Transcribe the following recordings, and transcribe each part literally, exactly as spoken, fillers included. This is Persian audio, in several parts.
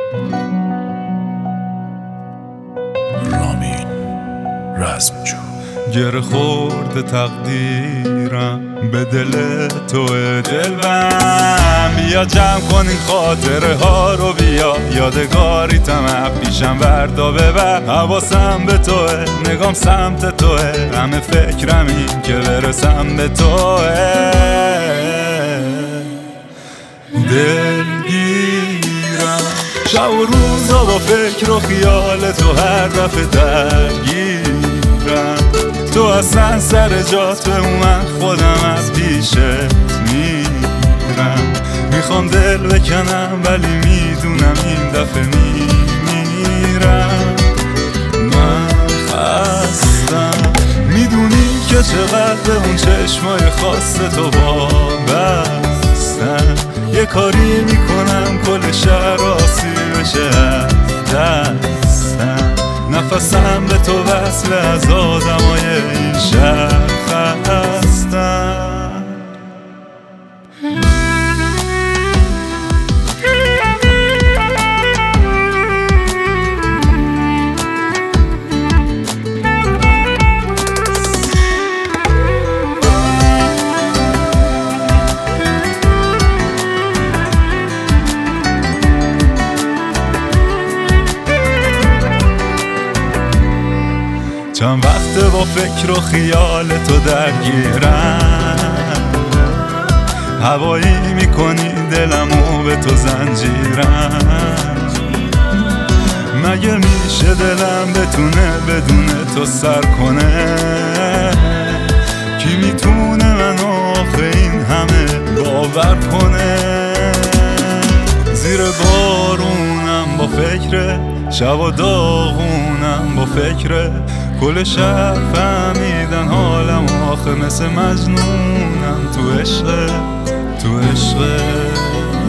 رامین رزمجو. گره خورده تقدیرم به دل توه دلبم، بیا جمع کن این خاطره ها رو، بیا یادگاری طمع پیشم وردا ببر. حواسم به توه، نگام سمت توه، همه فکرم این که برسم به توه. دلگیرم شب و روزا با فکر و خیال تو، هر دفعه درگیرم. تو اصلا سر جات من خودم از پیشت میرم. میخوام دل بکنم ولی میدونم این دفعه میمیرم. من خستم، میدونی که چقدر به اون چشمای خاص تو وابستم. یه کاری میکنم کل شهر آسیب بشه از دستم. نفسم به تو وصل، از آدمای این شهر خستم. چند وقت با فکر و خیال تو درگیرم، هوایی میکنی دلمو به تو زنجیرم. مگه میشه دلم بتونه بدون تو سر کنه؟ کی میتونه منو آخه این همه باور کنه؟ زیر بارونم با فکر، شب و داغونم با فکر، کل شهر فهمیدن حالم آخه مثل مجنونم تو عشق، تو عشقت.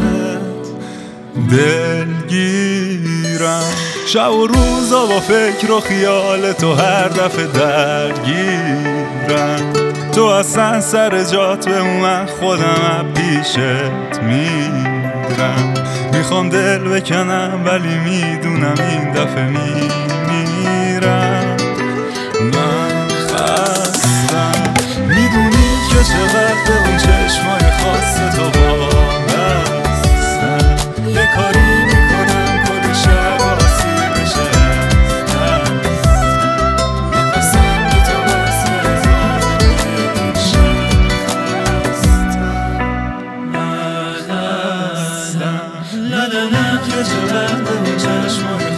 دلگیرم شب و روزا با فکر و خیال تو، هر دفعه درگیرم. تو اصلا سر جات به من خودم پیشت میرم. میخوام دل بکنم ولی میدونم این دفعه میمیرم. من خستم، میدونی که چقدر به اون چشمای خاص تو وابستم. یه کاری میکنم کل شب آسیب بشه از نفسم به تو وصل، از آدمای شب خستم. ندانم که چقدر به اون چشمای